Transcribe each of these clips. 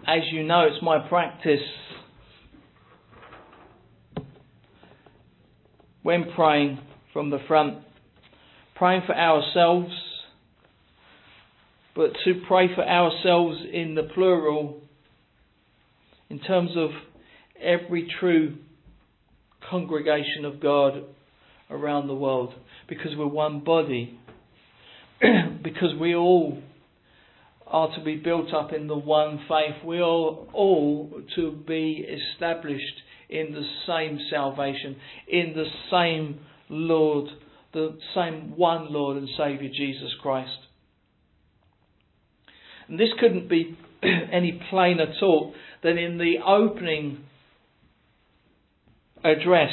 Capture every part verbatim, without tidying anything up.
as you know, it's my practice when praying from the front, praying for ourselves, but to pray for ourselves in the plural, in terms of every true congregation of God around the world, because we're one body, because we all are to be built up in the one faith. We are all to be established in the same salvation, in the same Lord, the same one Lord and Saviour, Jesus Christ. And this couldn't be any plainer taught than in the opening address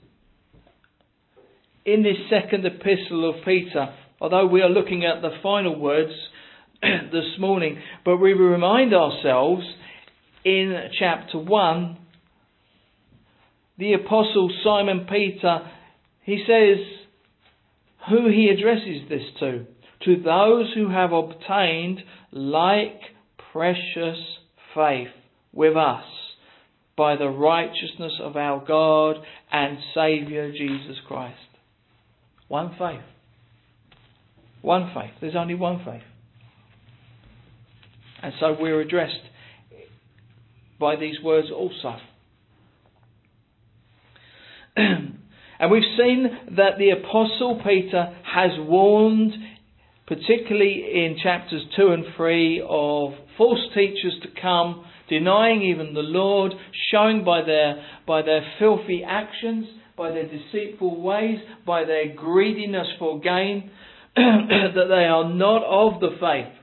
in this second epistle of Peter. Although we are looking at the final words this morning, but we remind ourselves in chapter one, the Apostle Simon Peter, he says who he addresses this to. To those who have obtained like precious faith with us by the righteousness of our God and Saviour Jesus Christ. One faith. One faith. There's only one faith. And so we're addressed by these words also. And we've seen that the Apostle Peter has warned, particularly in chapters two and three, of false teachers to come, denying even the Lord, showing by their by their filthy actions, by their deceitful ways, by their greediness for gain, that they are not of the faith.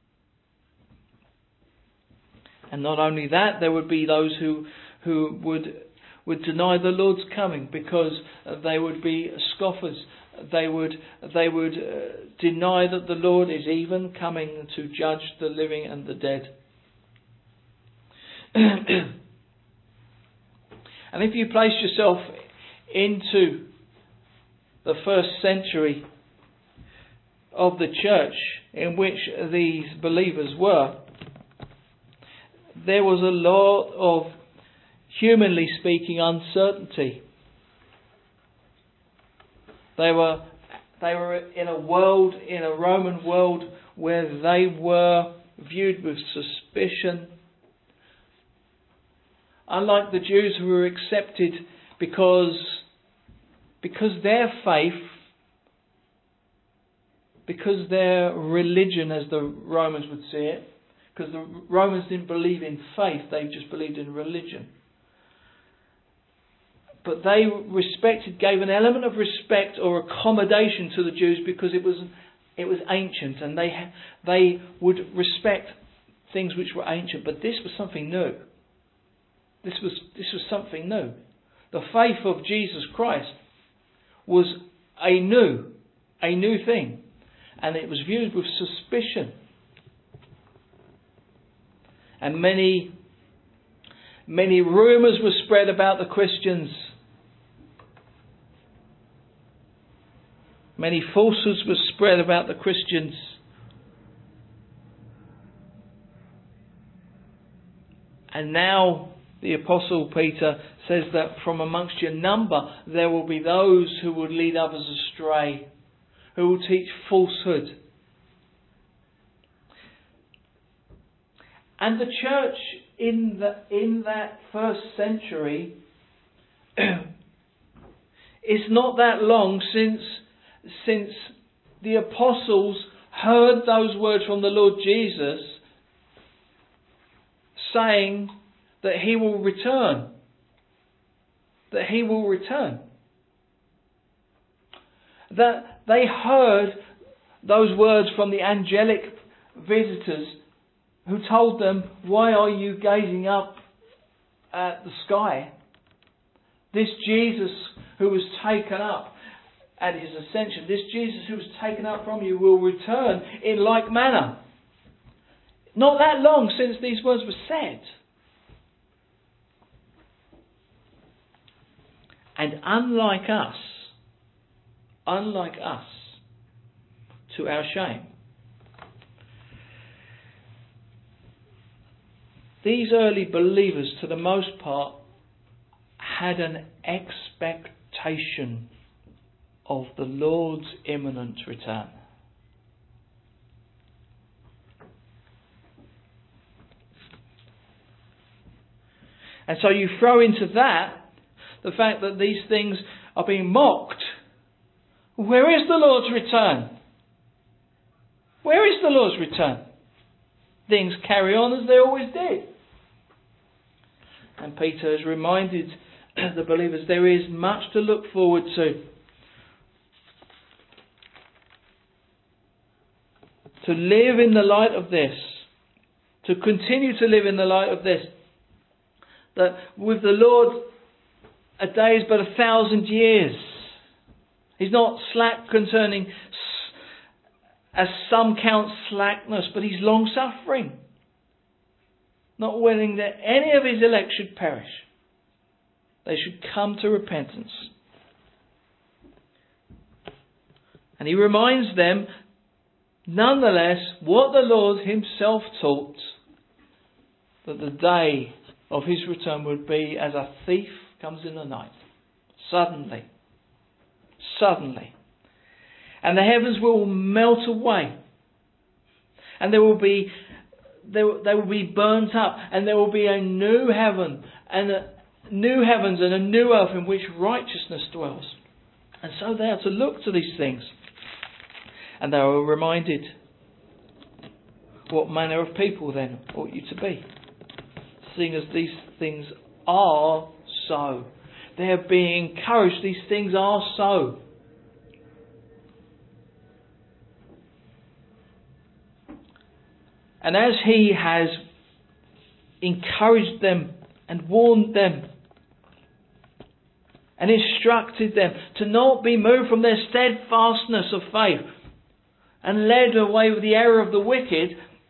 And not only that, there would be those who who would would deny the Lord's coming, because they would be scoffers. They would they would uh, deny that the Lord is even coming to judge the living and the dead. And if you place yourself into the first century of the church in which these believers were, there was a lot of, humanly speaking, uncertainty. They were they were in a world, in a Roman world, where they were viewed with suspicion. Unlike the Jews, who were accepted because because their faith, because their religion, as the Romans would see it, because the Romans didn't believe in faith, they just believed in religion. But they respected, gave an element of respect or accommodation to the Jews because it was it was ancient, and they they would respect things which were ancient. But this was something new. This was this was something new. The faith of Jesus Christ was a new, a new thing, and it was viewed with suspicion. And many, many rumours were spread about the Christians. Many falsehoods were spread about the Christians. And now the Apostle Peter says that from amongst your number there will be those who will lead others astray, who will teach falsehood. And the church in the in that first century, it's not that long since since the apostles heard those words from the Lord Jesus saying that he will return. That he will return. That they heard those words from the angelic visitors who told them, why are you gazing up at the sky? This Jesus who was taken up at his ascension, this Jesus who was taken up from you will return in like manner. Not that long since these words were said. And unlike us, unlike us, to our shame, these early believers, to the most part, had an expectation of the Lord's imminent return. And so you throw into that the fact that these things are being mocked. Where is the Lord's return? Where is the Lord's return? Things carry on as they always did. And Peter has reminded the believers there is much to look forward to. To live in the light of this, to continue to live in the light of this, that with the Lord a day is but a thousand years. He's not slack concerning, as some count slackness, but He's long suffering, not willing that any of His elect should perish. They should come to repentance. And He reminds them, nonetheless, what the Lord Himself taught, that the day of His return would be as a thief comes in the night. Suddenly. Suddenly. And the heavens will melt away. And there will be they, they will be burnt up. And there will be a new heaven and a new heavens and a new earth in which righteousness dwells. And so they are to look to these things. And they are reminded, what manner of people then ought you to be? Seeing as these things are so. They are being encouraged. These things are so. And as He has encouraged them and warned them and instructed them to not be moved from their steadfastness of faith and led away with the error of the wicked,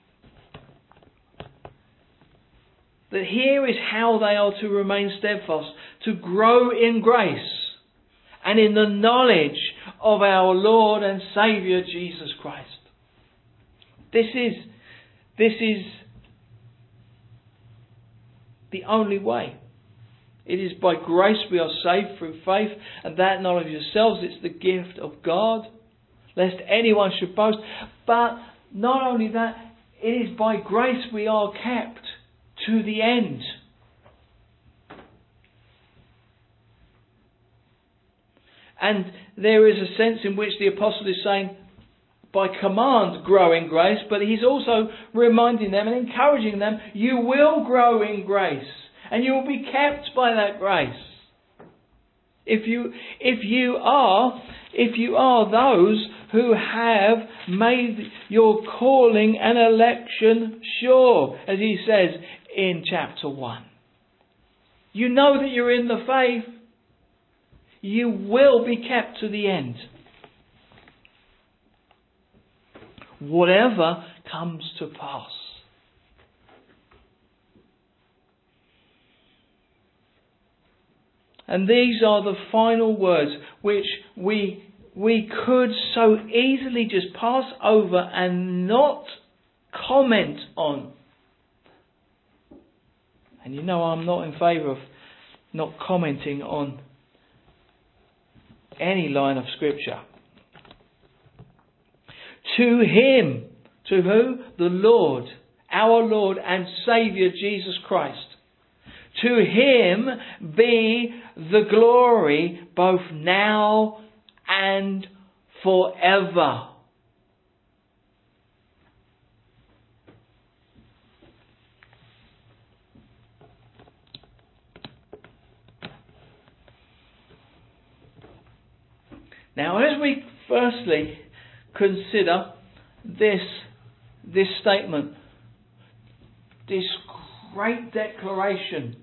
that here is how they are to remain steadfast, to grow in grace and in the knowledge of our Lord and Saviour Jesus Christ. This is, this is the only way. It is by grace we are saved through faith, and that not of yourselves, it's the gift of God, lest anyone should boast. But not only that, it is by grace we are kept to the end. And there is a sense in which the apostle is saying, by command, grow in grace, but he's also reminding them and encouraging them, you will grow in grace, and you will be kept by that grace. If you, if you are, if you are those who have made your calling and election sure, as he says in chapter one. You know that you're in the faith. You will be kept to the end. Whatever comes to pass. And these are the final words which we we could so easily just pass over and not comment on. And you know I'm not in favour of not commenting on any line of Scripture. To Him, to who? The Lord, our Lord and Saviour Jesus Christ. To Him be the glory both now and forever. Now, as we firstly consider this, this statement, this great declaration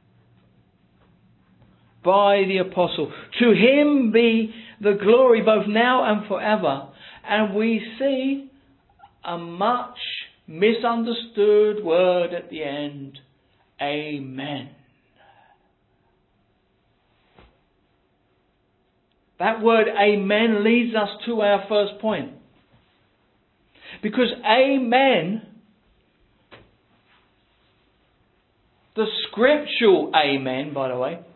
by the apostle, to Him be the glory both now and forever. And we see a much misunderstood word at the end, Amen. That word Amen leads us to our first point. Because Amen scriptural amen, by the way,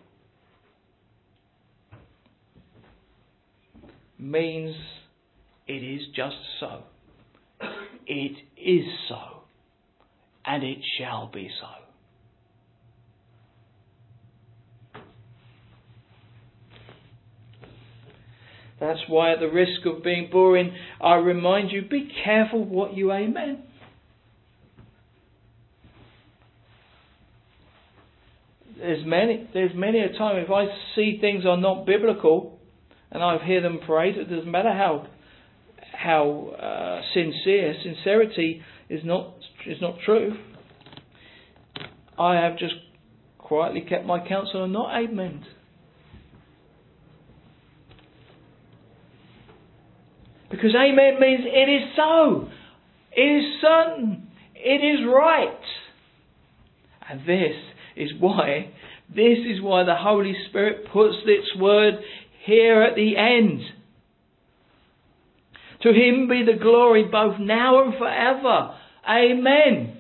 means it is just so. It is so. And it shall be so. That's why, at the risk of being boring, I remind you, be careful what you amen. There's many, there's many a time if I see things are not biblical and I hear them prayed, it doesn't matter how how uh, sincere, sincerity is not is not true. I have just quietly kept my counsel and not amen. Because amen means it is so. It is certain. It is right. And this is why, this is why the Holy Spirit puts this word here at the end. To Him be the glory both now and forever. Amen.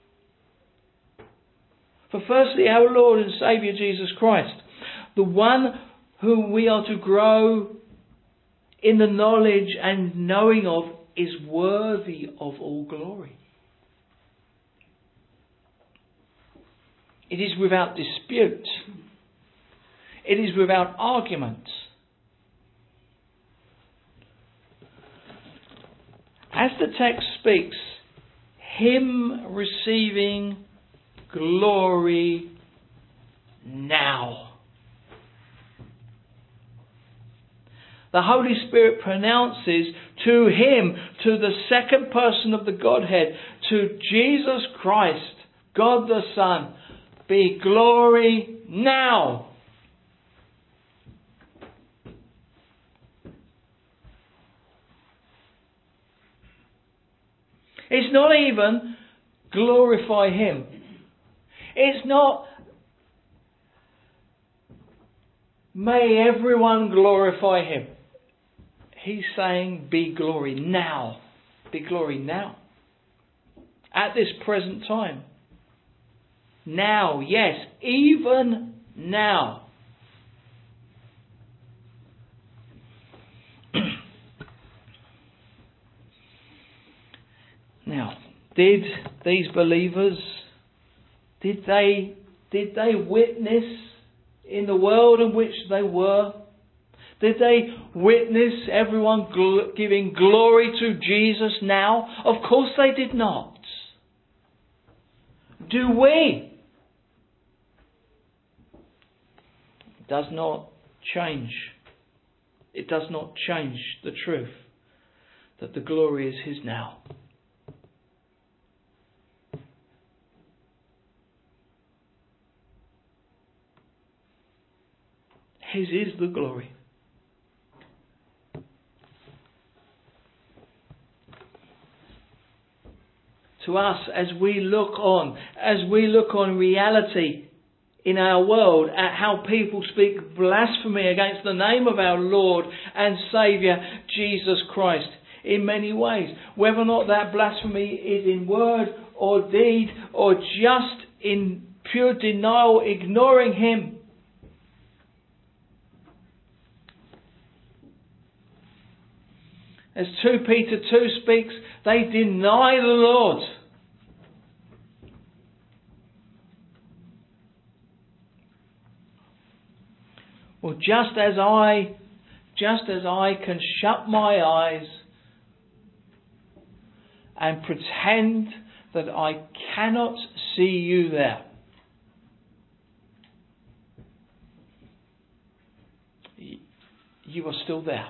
For firstly, our Lord and Saviour Jesus Christ, the one whom we are to grow in the knowledge and knowing of, is worthy of all glory. It is without dispute. It is without argument. As the text speaks, Him receiving glory now. The Holy Spirit pronounces to Him, to the second person of the Godhead, to Jesus Christ, God the Son, be glory now. It's not even glorify Him. It's not may everyone glorify Him. He's saying be glory now. Be glory now. At this present time. Now, yes, even now. Now, did these believers, did they, did they witness in the world in which they were? Did they witness everyone gl- giving glory to Jesus now? Of course they did not. Do we? It does not change. It does not change the truth that the glory is His now. His is the glory. To us, as we look on, as we look on reality in our world, at how people speak blasphemy against the name of our Lord and Saviour, Jesus Christ, in many ways, whether or not that blasphemy is in word or deed, or just in pure denial, ignoring Him. As Second Peter two speaks, they deny the Lord. Well, just as I, just as I can shut my eyes and pretend that I cannot see you there, you are still there.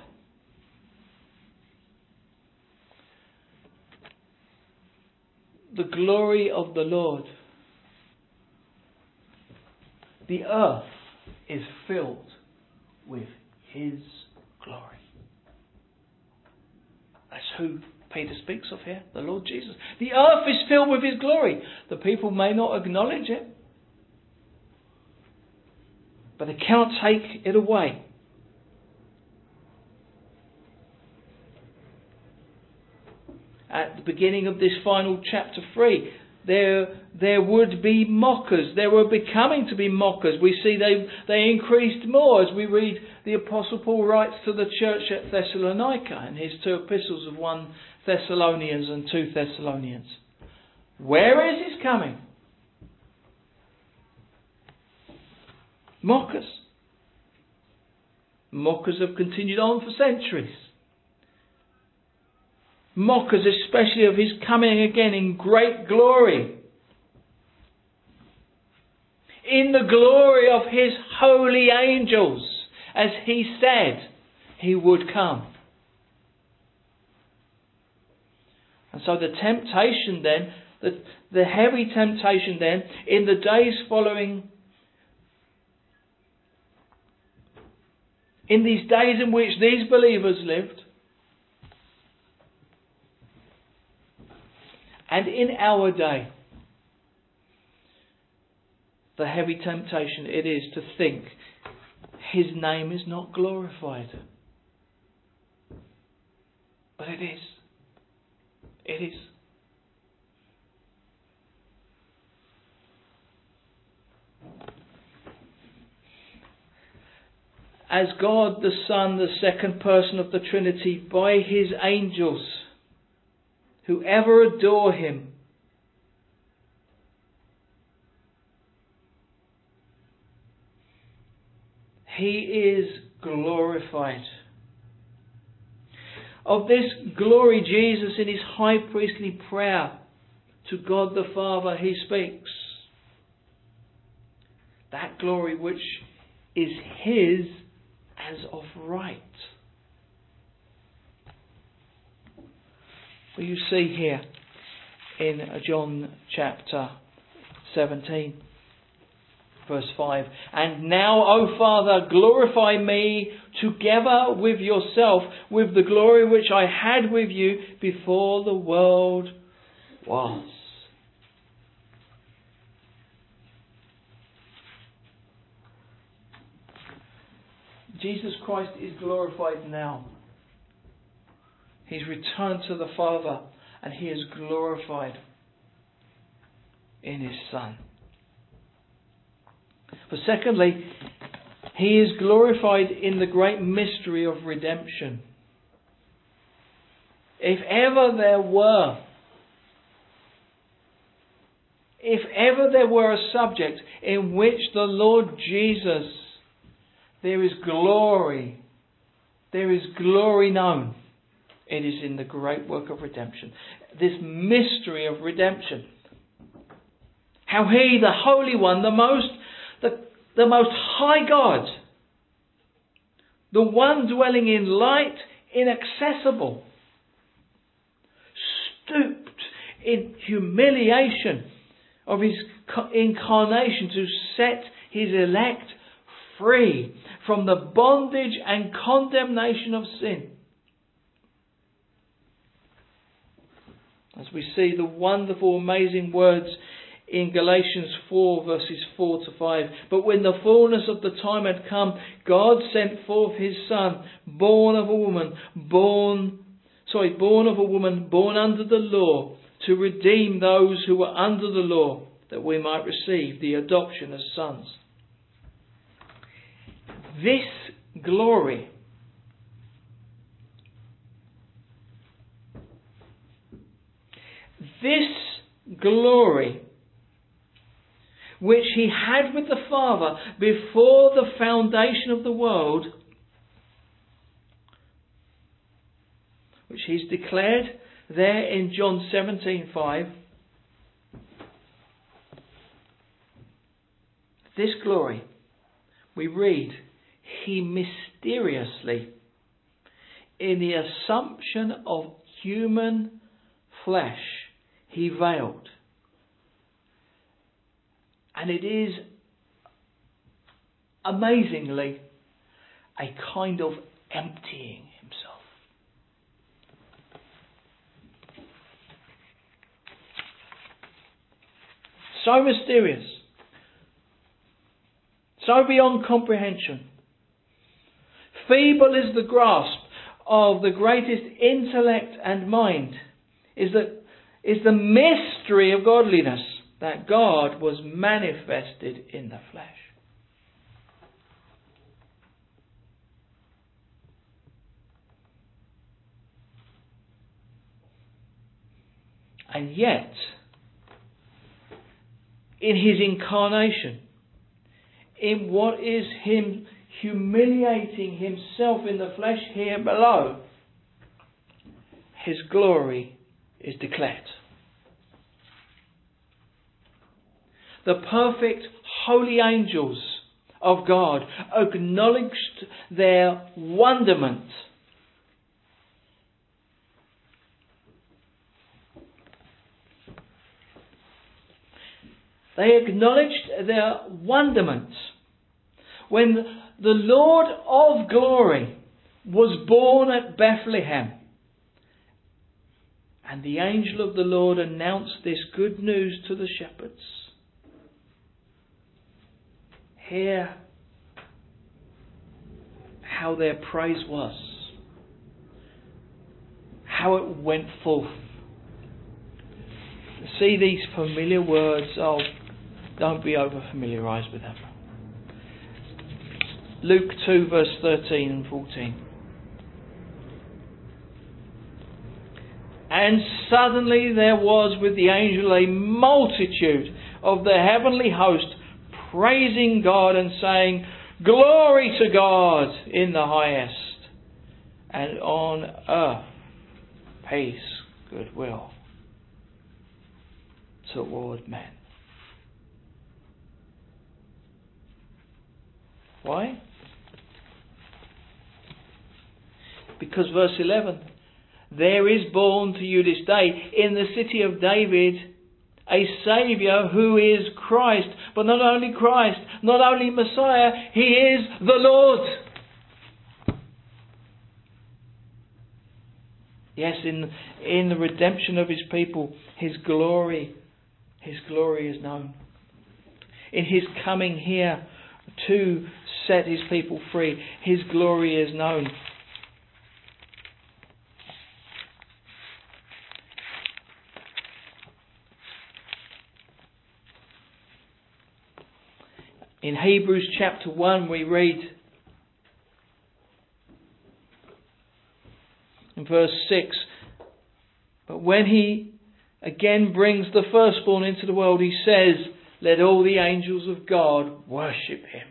The glory of the Lord. The earth is filled with His glory. That's who Peter speaks of here, the Lord Jesus. The earth is filled with His glory. The people may not acknowledge it, but they cannot take it away. At the beginning of this final chapter three, there, there would be mockers. There were becoming to be mockers. We see they, they increased more as we read the Apostle Paul writes to the church at Thessalonica in his two epistles of First Thessalonians and Second Thessalonians. Where is his coming? Mockers. Mockers have continued on for centuries. Mockers especially of his coming again in great glory. In the glory of his holy angels, as he said he would come. And so the temptation then, the, the heavy temptation then, in the days following, in these days in which these believers lived, and in our day, the heavy temptation it is to think his name is not glorified. But it is. It is. As God the Son, the second person of the Trinity, by his angels, who ever adore him, he is glorified. Of this glory, Jesus in his high priestly prayer to God the Father, he speaks. That glory which is his as of right. Well, you see here in John chapter seventeen, verse five. And now, O Father, glorify me together with yourself, with the glory which I had with you before the world was. Jesus Christ is glorified now. He's returned to the Father and he is glorified in his Son. But secondly, he is glorified in the great mystery of redemption. If ever there were, if ever there were a subject in which the Lord Jesus, there is glory, there is glory known, it is in the great work of redemption. This mystery of redemption. How he, the Holy One, the most, the, the most high God, the one dwelling in light, inaccessible, stooped in humiliation of his incarnation to set his elect free from the bondage and condemnation of sin. As we see the wonderful, amazing words in Galatians four, verses four to five. But when the fullness of the time had come, God sent forth his Son, born of a woman, born, sorry, born of a woman, born under the law, to redeem those who were under the law, that we might receive the adoption as sons. This glory This glory which he had with the Father before the foundation of the world, which he's declared there in John seventeen five, this glory, we read, he mysteriously, in the assumption of human flesh, he veiled. And it is amazingly a kind of emptying himself. So mysterious. So beyond comprehension. Feeble is the grasp of the greatest intellect and mind, is that is the mystery of godliness, that God was manifested in the flesh. And yet, in his incarnation, in what is him humiliating himself in the flesh here below, his glory is declared. The perfect holy angels of God acknowledged their wonderment. They acknowledged their wonderment when the Lord of glory was born at Bethlehem. And the angel of the Lord announced this good news to the shepherds. Hear how their praise was, how it went forth. See these familiar words. Oh, don't be over familiarised with them. Luke two verse thirteen and fourteen. And suddenly there was with the angel a multitude of the heavenly host praising God and saying, Glory to God in the highest, and on earth peace, goodwill toward men. Why? Because verse eleven, there is born to you this day in the city of David a Saviour who is Christ. But not only Christ, not only Messiah, He is the Lord. Yes, in, in the redemption of His people, His glory, His glory is known. In His coming here to set His people free, His glory is known. In Hebrews chapter one we read in verse six, but when He again brings the firstborn into the world, He says, let all the angels of God worship Him.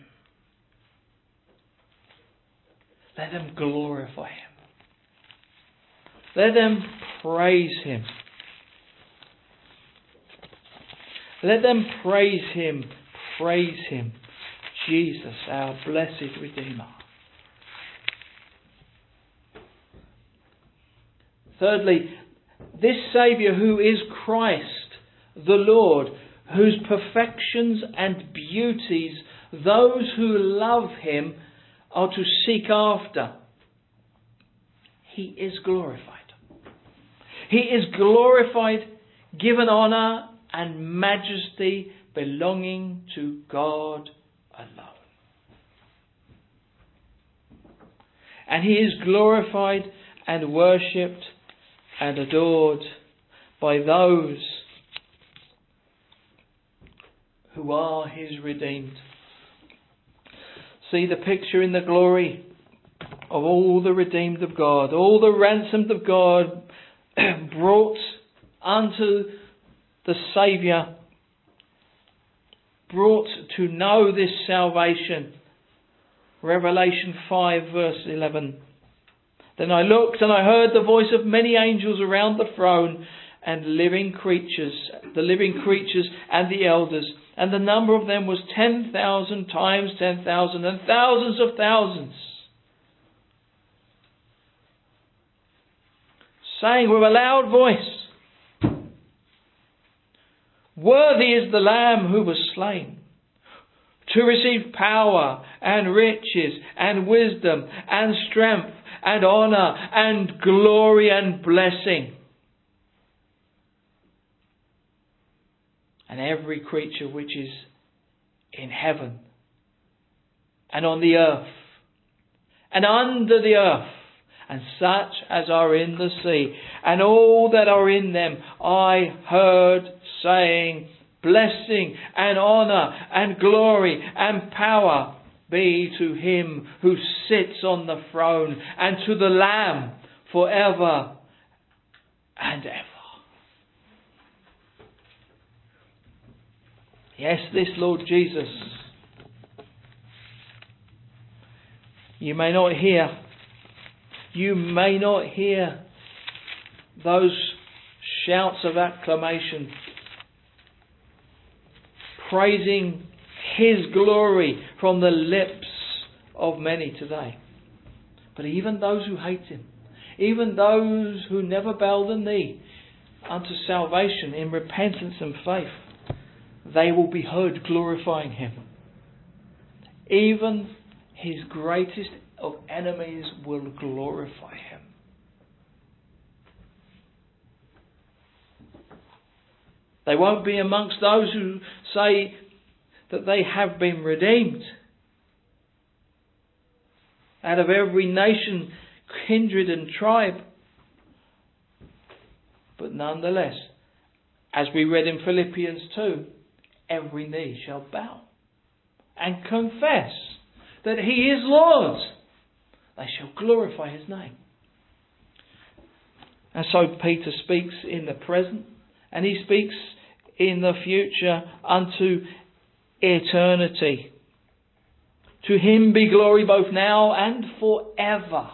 Let them glorify Him. Let them praise Him. Let them praise Him, praise Him. Jesus, our blessed Redeemer. Thirdly, this Saviour who is Christ, the Lord, whose perfections and beauties those who love Him are to seek after. He is glorified. He is glorified, given honour and majesty belonging to God alone. And He is glorified and worshipped and adored by those who are His redeemed. See the picture in the glory of all the redeemed of God, all the ransomed of God brought unto the Saviour, brought to know this salvation. Revelation five verse eleven. Then I looked and I heard the voice of many angels around the throne and living creatures, the living creatures and the elders. And the number of them was ten thousand times ten thousand and thousands of thousands. Saying with a loud voice, worthy is the Lamb who was slain to receive power and riches and wisdom and strength and honour and glory and blessing. And every creature which is in heaven and on the earth and under the earth and such as are in the sea, and all that are in them, I heard saying, blessing and honour and glory and power be to him who sits on the throne and to the Lamb forever and ever. Yes, this Lord Jesus. You may not hear, you may not hear those shouts of acclamation praising His glory from the lips of many today. But even those who hate Him, even those who never bow the knee unto salvation in repentance and faith, they will be heard glorifying Him. Even His greatest of enemies will glorify Him. They won't be amongst those who say that they have been redeemed out of every nation, kindred and tribe. But nonetheless, as we read in Philippians two, every knee shall bow and confess that He is Lord. They shall glorify His name. And so Peter speaks in the present, and he speaks in the future unto eternity. To Him be glory both now and forever.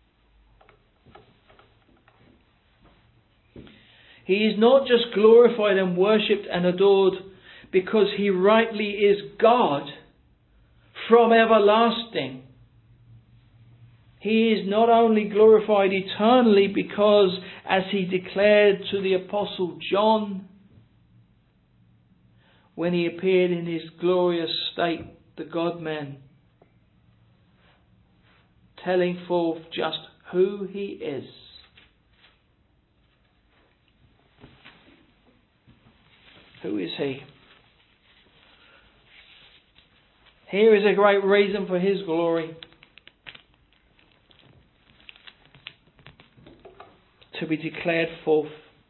He is not just glorified and worshipped and adored because He rightly is God from everlasting. He is not only glorified eternally because, as He declared to the Apostle John when he appeared in His glorious state, the God-man, telling forth just who He is. Who is He? Here is a great reason for His glory to be declared forth.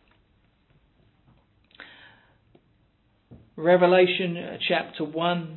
Revelation chapter one,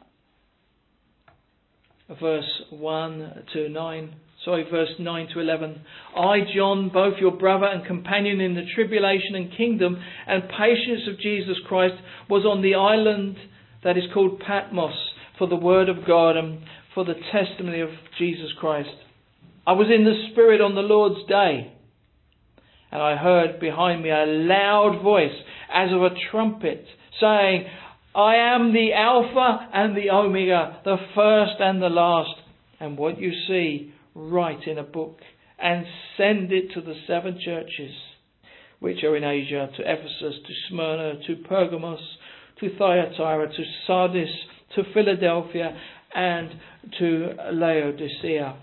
verse one to nine. Sorry, verse nine to eleven. I, John, both your brother and companion in the tribulation and kingdom and patience of Jesus Christ, was on the island that is called Patmos for the word of God and for the testimony of Jesus Christ. I was in the Spirit on the Lord's day, and I heard behind me a loud voice as of a trumpet saying, I am the Alpha and the Omega, the first and the last. And what you see, write in a book and send it to the seven churches which are in Asia, to Ephesus, to Smyrna, to Pergamos, to Thyatira, to Sardis, to Philadelphia, and to Laodicea.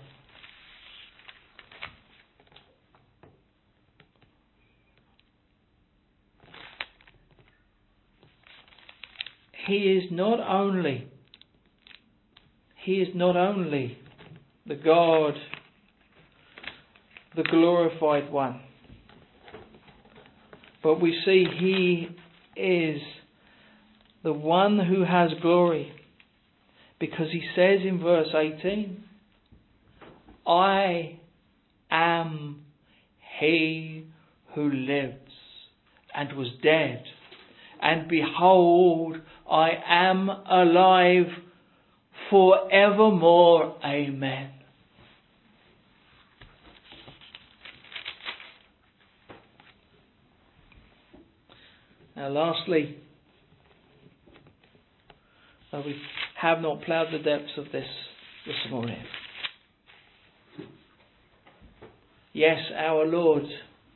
He is not only, He is not only the God, the glorified one, but we see He is the one who has glory, because He says in verse eighteen, I am He who lives and was dead, and behold, I am alive forevermore. Amen. Now lastly, though we have not ploughed the depths of this this morning, yes, our Lord,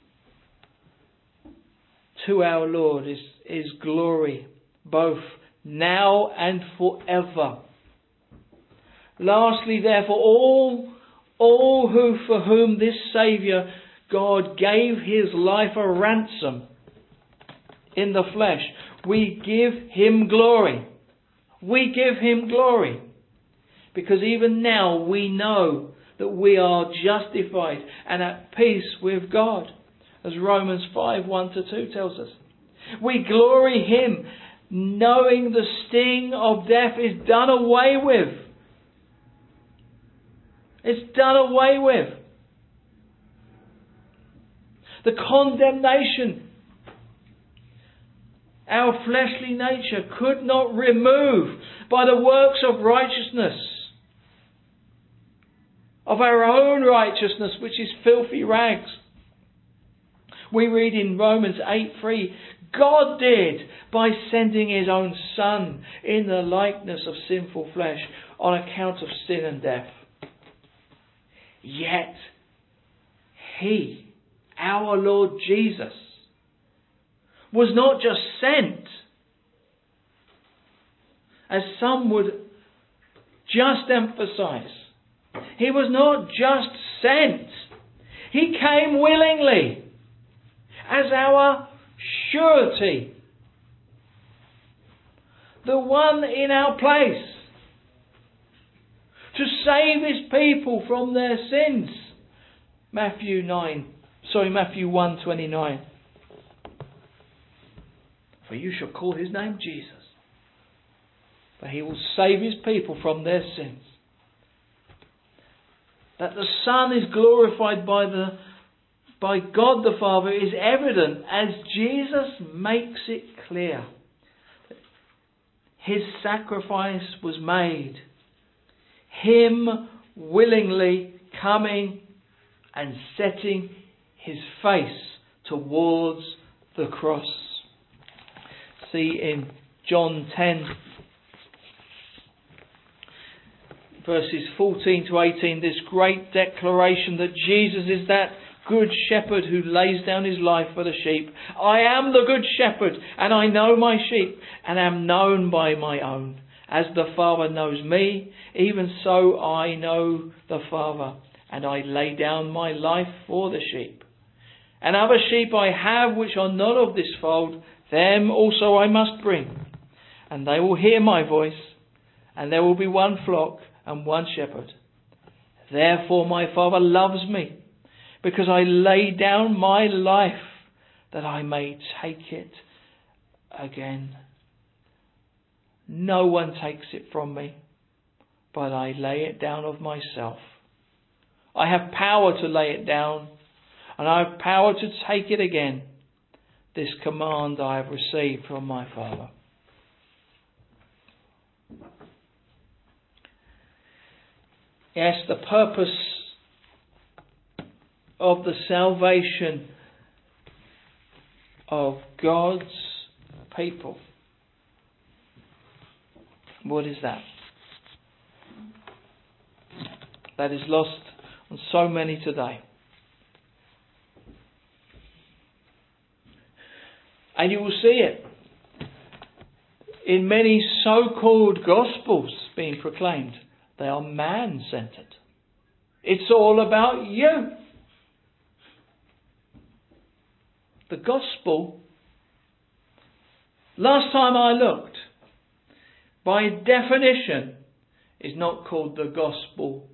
to our Lord is, is glory, both now and forever. Lastly, therefore, all, all who for whom this Saviour God gave His life a ransom in the flesh, we give Him glory. We give Him glory. Because even now we know that we are justified and at peace with God, as Romans five, one to two tells us. We glory Him, knowing the sting of death is done away with. It's done away with. The condemnation our fleshly nature could not remove by the works of righteousness, of our own righteousness, which is filthy rags. We read in Romans eight three, God did by sending His own Son in the likeness of sinful flesh on account of sin and death. Yet He, our Lord Jesus, was not just sent, as some would just emphasize. He was not just sent. He came willingly as our surety. The one in our place to save His people from their sins. Matthew nine, sorry, Matthew one twenty-nine. For you shall call His name Jesus, for He will save His people from their sins. That the Son is glorified by the by God the Father is evident as Jesus makes it clear. His sacrifice was made. Him willingly coming and setting His face towards the cross. See in John ten, verses fourteen to eighteen, this great declaration that Jesus is that good shepherd who lays down His life for the sheep. I am the good shepherd, and I know my sheep, and am known by my own. As the Father knows me, even so I know the Father, and I lay down my life for the sheep. And other sheep I have which are not of this fold, them also I must bring, and they will hear my voice, and there will be one flock and one shepherd. Therefore my Father loves me, because I lay down my life that I may take it again. No one takes it from me, but I lay it down of myself. I have power to lay it down, and I have power to take it again. This command I have received from my Father. Yes, the purpose of the salvation of God's people. What is that? That is lost on so many today. And you will see it in many so-called gospels being proclaimed. They are man-centered. It's all about you. The gospel, last time I looked, by definition, is not called the gospel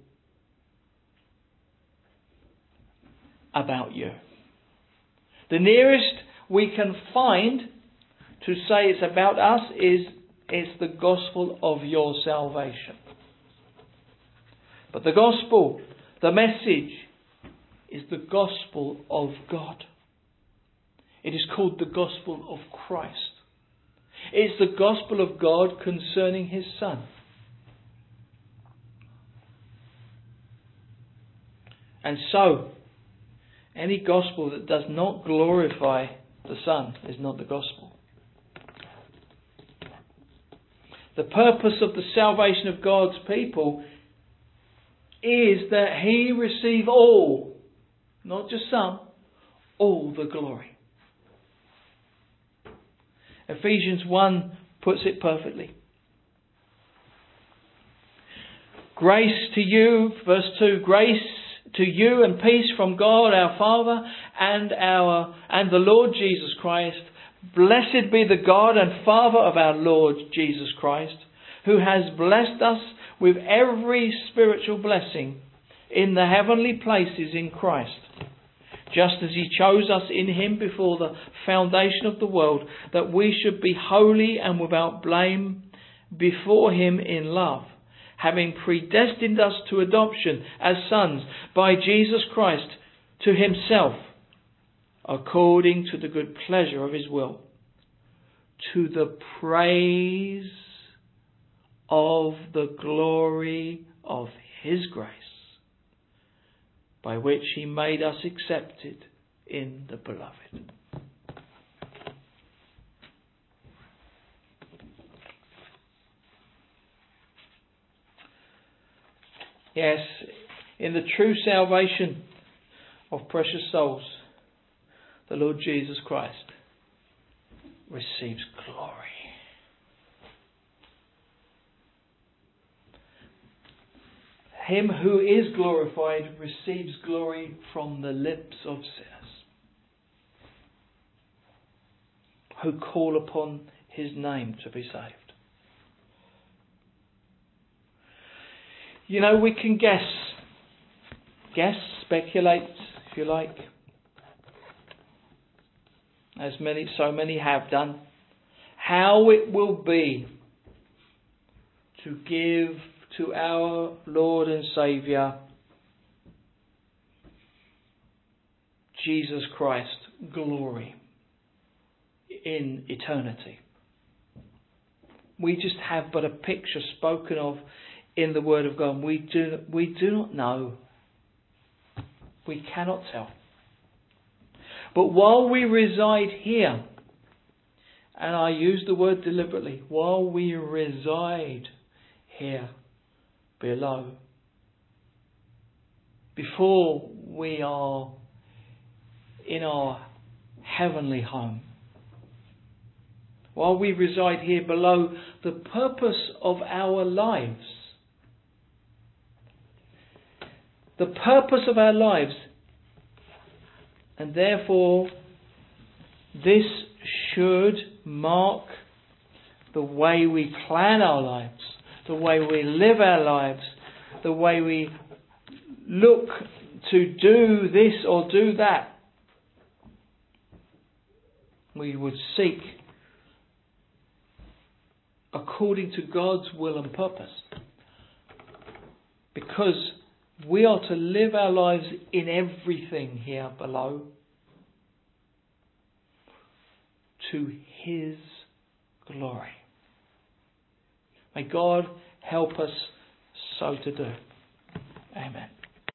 about you. The nearest we can find to say it's about us is, is the gospel of your salvation. But the gospel, the message, is the gospel of God. It is called the gospel of Christ. It's the gospel of God concerning His Son. And so, any gospel that does not glorify the Son is not the gospel. The purpose of the salvation of God's people is that He receive all, not just some, all the glory. Ephesians one puts it perfectly. Grace to you, verse two, grace to you and peace from God our Father and our and the Lord Jesus Christ. Blessed be the God and Father of our Lord Jesus Christ, who has blessed us with every spiritual blessing in the heavenly places in Christ, just as He chose us in Him before the foundation of the world, that we should be holy and without blame before Him in love, having predestined us to adoption as sons by Jesus Christ to Himself, according to the good pleasure of His will, to the praise of the glory of His grace, by which He made us accepted in the Beloved. Yes, in the true salvation of precious souls, the Lord Jesus Christ receives glory. Him who is glorified receives glory from the lips of sinners who call upon His name to be saved. You know, we can guess, guess, speculate, if you like, as many, so many have done, how it will be to give to our Lord and Saviour Jesus Christ glory in eternity. We just have but a picture spoken of in the Word of God. We do, we do not know. We cannot tell. But while we reside here, and I use the word deliberately, while we reside here below, before we are in our heavenly home, while we reside here below, the purpose of our lives, the purpose of our lives, and therefore this should mark the way we plan our lives, the way we live our lives, the way we look to do this or do that. We would seek according to God's will and purpose, because we are to live our lives in everything here below to His glory. May God help us so to do. Amen.